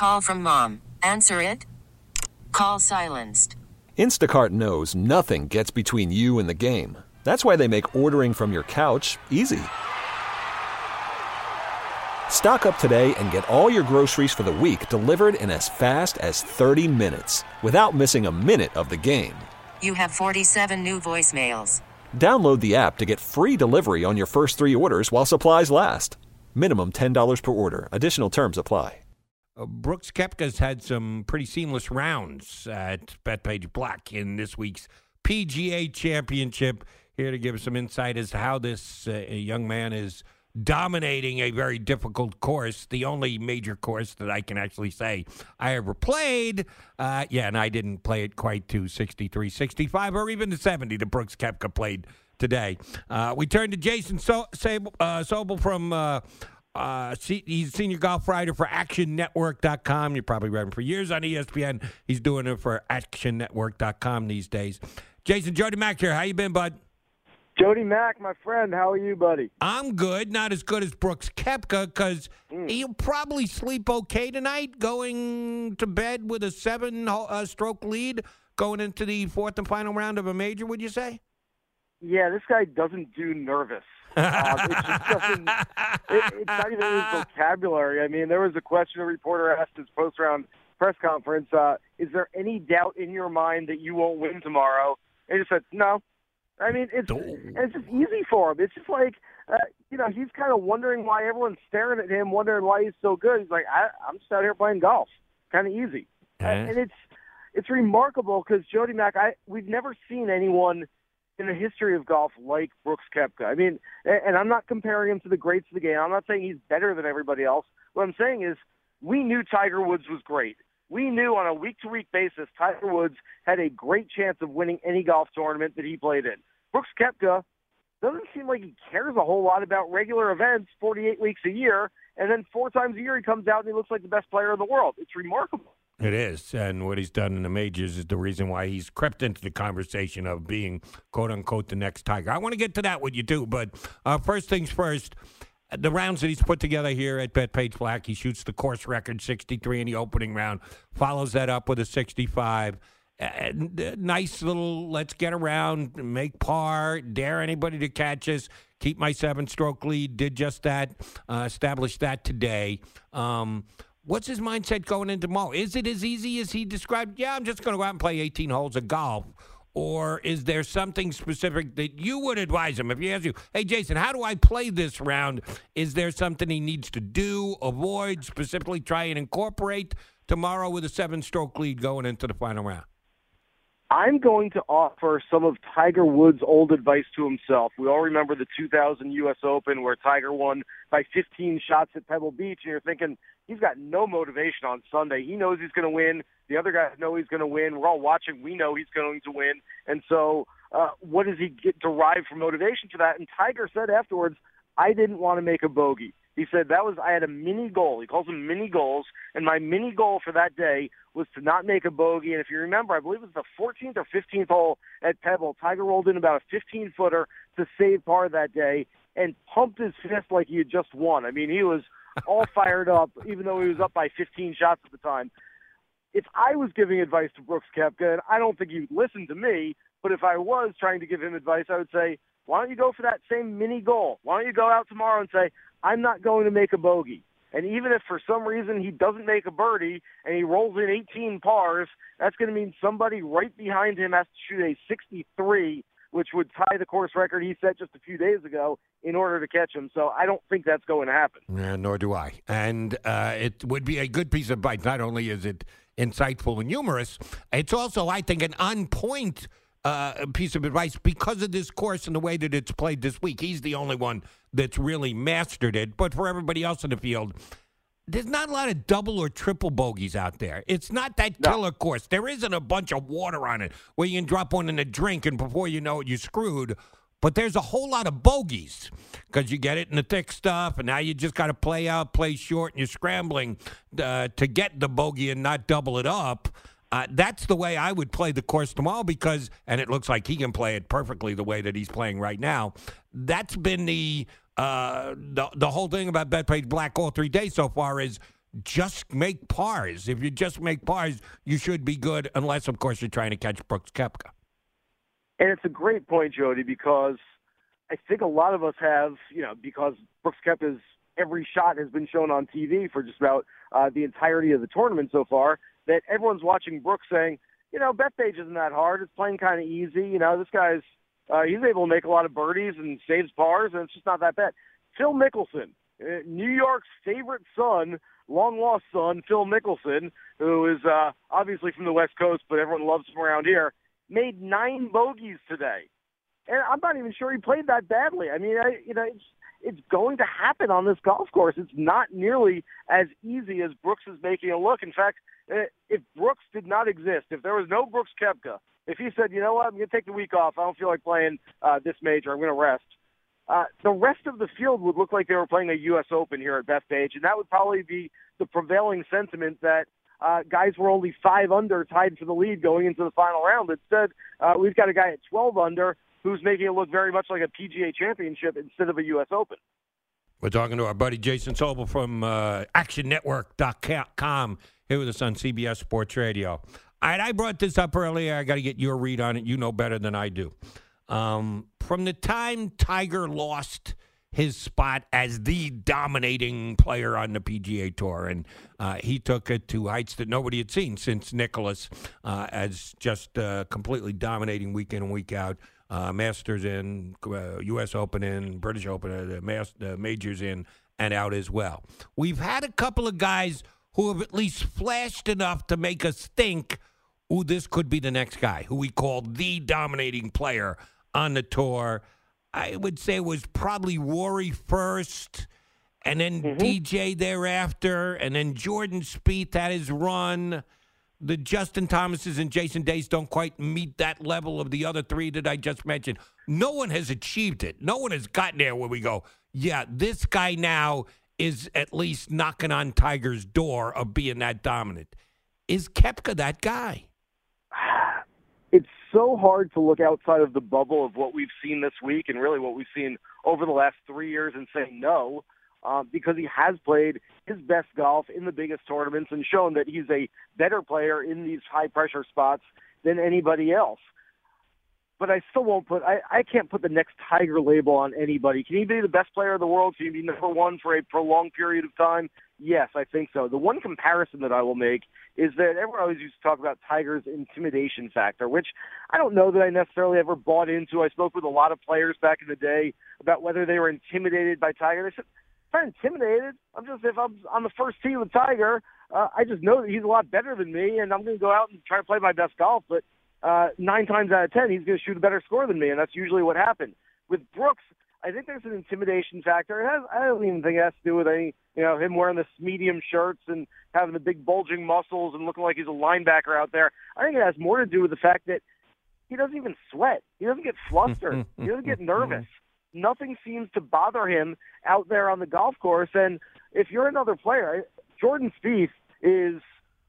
Call from mom. Answer it. Call silenced. Instacart knows nothing gets between you and the game. That's why they make ordering from your couch easy. Stock up today and get all your groceries for the week delivered in as fast as 30 minutes without missing a minute of the game. You have 47 new voicemails. Download the app to get free delivery on your first 3 orders while supplies last. Minimum $10 per order. Additional terms apply. Brooks Koepka's had some pretty seamless rounds at Bethpage Black in this week's PGA Championship. Here to give us some insight as to how this young man is dominating a very difficult course, the only major course that I can actually say I ever played. And I didn't play it quite to 63, 65, or even to 70 that Brooks Koepka played today. We turn to Jason Sobel from he's a senior golf writer for ActionNetwork.com. You probably read him for years on ESPN. He's doing it for ActionNetwork.com these days. Jason, Jody Mack here. How you been, bud? Jody Mack, my friend. How are you, buddy? I'm good. Not as good as Brooks Koepka because he'll probably sleep okay tonight going to bed with a 7-stroke lead going into the fourth and final round of a major, would you say? Yeah, this guy doesn't do nervous. It just doesn't. It's not even his vocabulary. I mean, there was a question a reporter asked his post-round press conference. Is there any doubt in your mind that you won't win tomorrow? And he just said, no. I mean, it's just easy for him. It's just like, he's kind of wondering why everyone's staring at him, wondering why he's so good. He's like, I'm just out here playing golf. Kind of easy. And it's remarkable because Jody Mack, we've never seen anyone in the history of golf like Brooks Koepka. I mean, and I'm not comparing him to the greats of the game. I'm not saying he's better than everybody else. What I'm saying is we knew Tiger Woods was great. We knew on a week-to-week basis Tiger Woods had a great chance of winning any golf tournament that he played in. Brooks Koepka doesn't seem like he cares a whole lot about regular events 48 weeks a year, and then 4 times a year he comes out and he looks like the best player in the world. It's remarkable. It is, and what he's done in the majors is the reason why he's crept into the conversation of being, quote-unquote, the next Tiger. I want to get to that with you, too, but first things first, the rounds that he's put together here at Bethpage Black, he shoots the course record 63 in the opening round, follows that up with a 65. Nice little let's get around, make par, dare anybody to catch us, keep my 7-stroke lead, did just that, established that today. What's his mindset going into tomorrow? Is it as easy as he described? Yeah, I'm just going to go out and play 18 holes of golf. Or is there something specific that you would advise him? If he asks you, hey, Jason, how do I play this round? Is there something he needs to do, avoid, specifically try and incorporate tomorrow with a 7-stroke lead going into the final round? I'm going to offer some of Tiger Woods' old advice to himself. We all remember the 2000 U.S. Open where Tiger won by 15 shots at Pebble Beach, and you're thinking, he's got no motivation on Sunday. He knows he's going to win. The other guys know he's going to win. We're all watching. We know he's going to win. And so what does he get derived from motivation for that? And Tiger said afterwards, I didn't want to make a bogey. He said I had a mini goal. He calls them mini goals. And my mini goal for that day was to not make a bogey. And if you remember, I believe it was the 14th or 15th hole at Pebble. Tiger rolled in about a 15-footer to save par that day and pumped his fist like he had just won. I mean, he was all fired up, even though he was up by 15 shots at the time. If I was giving advice to Brooks Koepka, and I don't think he would listen to me, but if I was trying to give him advice, I would say, why don't you go for that same mini goal? Why don't you go out tomorrow and say, I'm not going to make a bogey. And even if for some reason he doesn't make a birdie and he rolls in 18 pars, that's going to mean somebody right behind him has to shoot a 63, which would tie the course record he set just a few days ago in order to catch him. So I don't think that's going to happen. Nor do I. And it would be a good piece of advice. Not only is it insightful and humorous, it's also, I think, an on-point piece of advice because of this course and the way that it's played this week. He's the only one that's really mastered it. But for everybody else in the field, there's not a lot of double or triple bogeys out there. It's not that killer course. There isn't a bunch of water on it where you can drop one in a drink and before you know it, you're screwed. But there's a whole lot of bogeys because you get it in the thick stuff, and now you just got to play out, play short, and you're scrambling to get the bogey and not double it up. That's the way I would play the course tomorrow because, and it looks like he can play it perfectly the way that he's playing right now. That's been the whole thing about Bethpage Black all 3 days so far is just make pars. If you just make pars, you should be good, unless, of course, you're trying to catch Brooks Koepka. And it's a great point, Jody, because I think a lot of us have, because Brooks Koepka's every shot has been shown on TV for just about the entirety of the tournament so far, that everyone's watching Brooks saying, Bethpage isn't that hard. It's playing kind of easy. This guy's he's able to make a lot of birdies and saves pars, and it's just not that bad. Phil Mickelson, New York's favorite son, long-lost son, Phil Mickelson, who is obviously from the West Coast, but everyone loves him around here, made 9 bogeys today. And I'm not even sure he played that badly. I mean, it's going to happen on this golf course. It's not nearly as easy as Brooks is making it look. In fact, if Brooks did not exist, if there was no Brooks Koepka, if he said, you know what, I'm going to take the week off, I don't feel like playing this major, I'm going to rest, the rest of the field would look like they were playing a U.S. Open here at Bethpage, and that would probably be the prevailing sentiment that guys were only 5 under tied for the lead going into the final round. Instead, we've got a guy at 12 under who's making it look very much like a PGA championship instead of a U.S. Open. We're talking to our buddy Jason Sobel from ActionNetwork.com here with us on CBS Sports Radio. All right, I brought this up earlier. I got to get your read on it. You know better than I do. From the time Tiger lost his spot as the dominating player on the PGA Tour, and he took it to heights that nobody had seen since Nicklaus, as just completely dominating week in and week out. Masters in, U.S. Open in, British Open, the majors in and out as well. We've had a couple of guys who have at least flashed enough to make us think, ooh, this could be the next guy, who we call the dominating player on the tour. I would say it was probably Rory first, and then DJ thereafter, and then Jordan Spieth had his run. The Justin Thomases and Jason Days don't quite meet that level of the other 3 that I just mentioned. No one has achieved it. No one has gotten there where we go, yeah, this guy now is at least knocking on Tiger's door of being that dominant. Is Koepka that guy? It's so hard to look outside of the bubble of what we've seen this week and really what we've seen over the last 3 years and say no. Because he has played his best golf in the biggest tournaments and shown that he's a better player in these high-pressure spots than anybody else. But I still won't I can't put the next Tiger label on anybody. Can he be the best player in the world? Can he be number 1 for a prolonged period of time? Yes, I think so. The one comparison that I will make is that everyone always used to talk about Tiger's intimidation factor, which I don't know that I necessarily ever bought into. I spoke with a lot of players back in the day about whether they were intimidated by Tiger. They said, I'm not intimidated. If I'm on the first tee with Tiger, I just know that he's a lot better than me, and I'm going to go out and try to play my best golf. But 9 times out of 10, he's going to shoot a better score than me, and that's usually what happened. With Brooks, I think there's an intimidation factor. I don't even think it has to do with him wearing the medium shirts and having the big bulging muscles and looking like he's a linebacker out there. I think it has more to do with the fact that he doesn't even sweat. He doesn't get flustered. He doesn't get nervous. Nothing seems to bother him out there on the golf course. And if you're another player, Jordan Spieth is,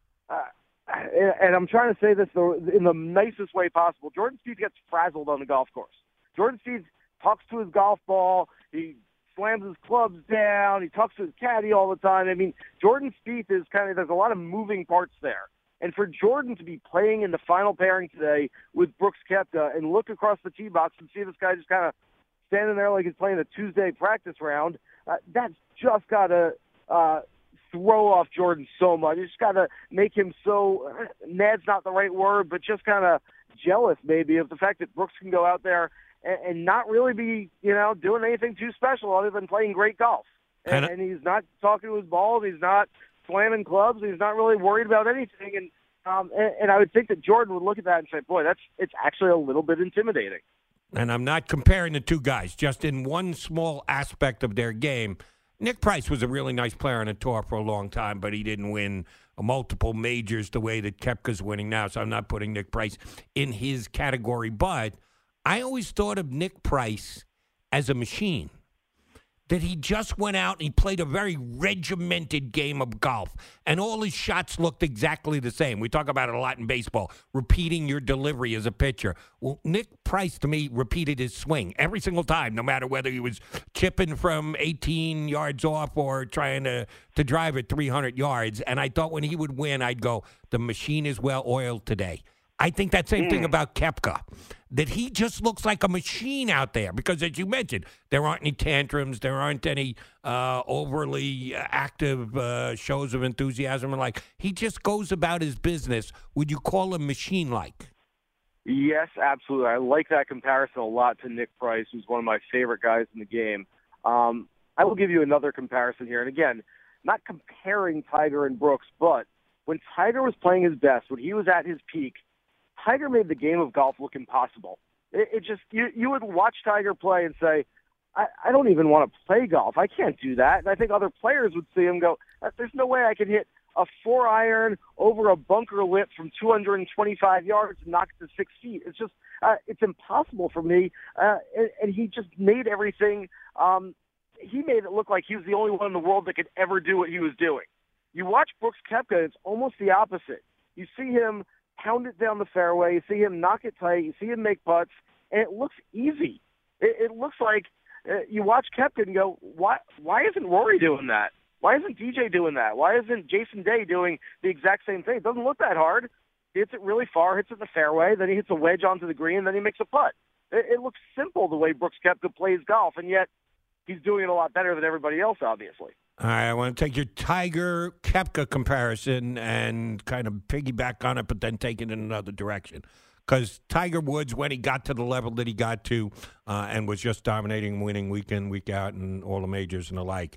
and I'm trying to say this in the nicest way possible, Jordan Spieth gets frazzled on the golf course. Jordan Spieth talks to his golf ball. He slams his clubs down. He talks to his caddy all the time. I mean, Jordan Spieth is there's a lot of moving parts there. And for Jordan to be playing in the final pairing today with Brooks Koepka and look across the tee box and see this guy just kind of standing there like he's playing a Tuesday practice round, that's just got to throw off Jordan so much. It's got to make him so, mad's not the right word, but just kind of jealous maybe of the fact that Brooks can go out there and not really be, doing anything too special other than playing great golf. And he's not talking to his balls. He's not slamming clubs. He's not really worried about anything. And I would think that Jordan would look at that and say, boy, it's actually a little bit intimidating. And I'm not comparing the two guys, just in one small aspect of their game. Nick Price was a really nice player on the tour for a long time, but he didn't win multiple majors the way that Koepka's winning now, so I'm not putting Nick Price in his category. But I always thought of Nick Price as a machine. that he just went out and he played a very regimented game of golf, and all his shots looked exactly the same. We talk about it a lot in baseball, repeating your delivery as a pitcher. Well, Nick Price, to me, repeated his swing every single time, no matter whether he was chipping from 18 yards off or trying to drive it 300 yards. And I thought when he would win, I'd go, the machine is well oiled today. I think that same thing about Koepka, that he just looks like a machine out there because, as you mentioned, there aren't any tantrums, there aren't any overly active shows of enthusiasm. And like, he just goes about his business. Would you call him machine-like? Yes, absolutely. I like that comparison a lot to Nick Price, who's one of my favorite guys in the game. I will give you another comparison here. And again, not comparing Tiger and Brooks, but when Tiger was playing his best, when he was at his peak, Tiger made the game of golf look impossible. It just, you would watch Tiger play and say, I don't even want to play golf. I can't do that. And I think other players would see him go, there's no way I can hit a 4-iron over a bunker lip from 225 yards and knock it to 6 feet. It's just, it's impossible for me. And he just made everything, he made it look like he was the only one in the world that could ever do what he was doing. You watch Brooks Koepka, it's almost the opposite. You see him pound it down the fairway, you see him knock it tight, you see him make putts, and it looks easy. It looks like you watch Koepka and go, why isn't Rory doing that? Why isn't DJ doing that? Why isn't Jason Day doing the exact same thing? It doesn't look that hard. He hits it really far, hits it in the fairway, then he hits a wedge onto the green, then he makes a putt. It looks simple the way Brooks Koepka plays golf, and yet he's doing it a lot better than everybody else, obviously. All right, I want to take your Tiger-Koepka comparison and kind of piggyback on it, but then take it in another direction. Because Tiger Woods, when he got to the level that he got to and was just dominating, winning week in, week out, and all the majors and the like,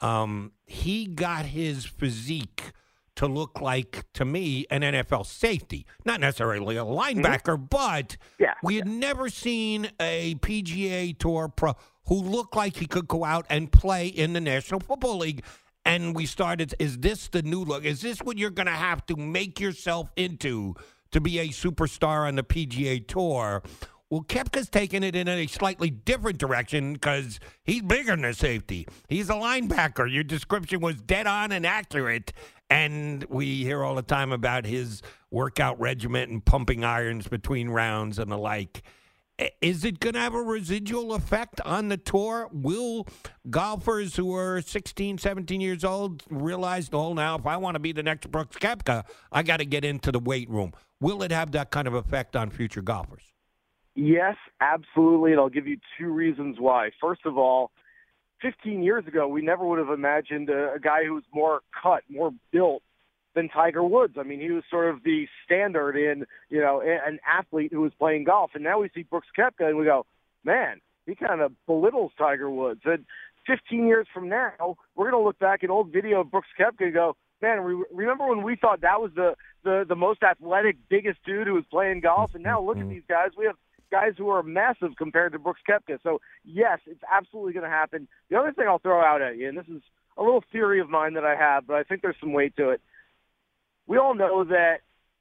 he got his physique to look like, to me, an NFL safety. Not necessarily a linebacker, but we had never seen a PGA Tour pro who looked like he could go out and play in the National Football League. And we started, is this the new look? Is this what you're going to have to make yourself into to be a superstar on the PGA Tour? Well, Koepka's taken it in a slightly different direction because he's bigger than a safety. He's a linebacker. Your description was dead on and accurate. And we hear all the time about his workout regimen and pumping irons between rounds and the like. Is it going to have a residual effect on the tour? Will golfers who are 16, 17 years old realize, oh, now if I want to be the next Brooks Koepka, I got to get into the weight room? Will it have that kind of effect on future golfers? Yes, absolutely, and I'll give you two reasons why. First of all, 15 years ago, we never would have imagined a guy who was more cut, more built than Tiger Woods. I mean, he was sort of the standard in, an athlete who was playing golf. And now we see Brooks Koepka and we go, man, he kind of belittles Tiger Woods. And 15 years from now, we're going to look back at old video of Brooks Koepka and go, man, remember when we thought that was the most athletic, biggest dude who was playing golf? And now look at these guys. We have guys who are massive compared to Brooks Koepka. So, yes, it's absolutely going to happen. The other thing I'll throw out at you, and this is a little theory of mine that I have, but I think there's some weight to it. We all know that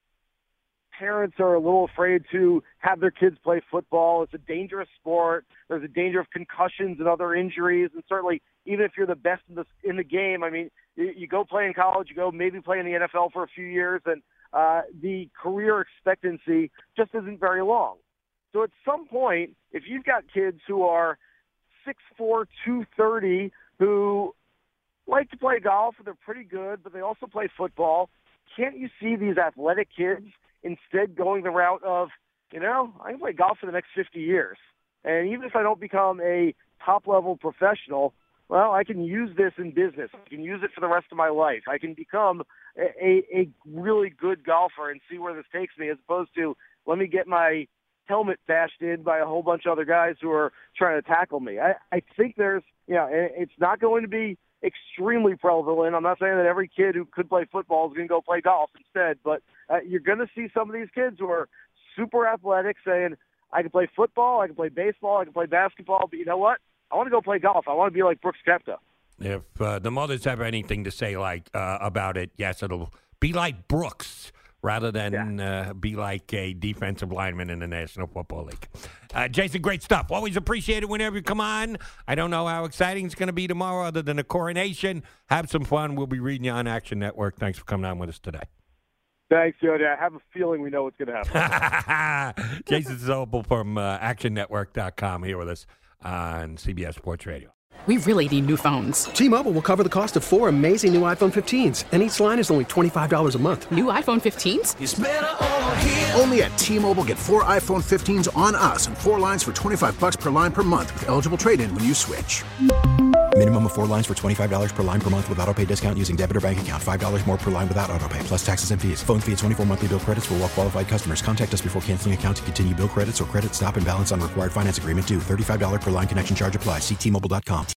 parents are a little afraid to have their kids play football. It's a dangerous sport. There's a danger of concussions and other injuries. And certainly, even if you're the best in the game, I mean, you go play in college, you go maybe play in the NFL for a few years, and the career expectancy just isn't very long. So at some point, if you've got kids who are 6'4", 230, who like to play golf, and they're pretty good, but they also play football, can't you see these athletic kids instead going the route of, I can play golf for the next 50 years. And even if I don't become a top-level professional, well, I can use this in business. I can use it for the rest of my life. I can become a really good golfer and see where this takes me, as opposed to, let me get my helmet bashed in by a whole bunch of other guys who are trying to tackle me. I think there's, it's not going to be extremely prevalent. I'm not saying that every kid who could play football is going to go play golf instead, but you're going to see some of these kids who are super athletic saying, I can play football, I can play baseball, I can play basketball, but you know what? I want to go play golf. I want to be like Brooks Koepka. If the mothers have anything to say about it, yes, it'll be like Brooks. rather than be like a defensive lineman in the National Football League. Jason, great stuff. Always appreciate it whenever you come on. I don't know how exciting it's going to be tomorrow other than the coronation. Have some fun. We'll be reading you on Action Network. Thanks for coming on with us today. Thanks, Jody. I have a feeling we know what's going to happen. Jason Zobel from ActionNetwork.com here with us on CBS Sports Radio. We really need new phones. T-Mobile will cover the cost of 4 amazing new iPhone 15s, and each line is only $25 a month. New iPhone 15s? It's better over here. Only at T-Mobile, get 4 iPhone 15s on us and 4 lines for $25 per line per month with eligible trade-in when you switch. Minimum of 4 lines for $25 per line per month with autopay discount using debit or bank account. $5 more per line without autopay, plus taxes and fees. Phone fee at 24 monthly bill credits for well-qualified customers. Contact us before canceling account to continue bill credits or credit stop and balance on required finance agreement due. $35 per line connection charge applies. See T-Mobile.com.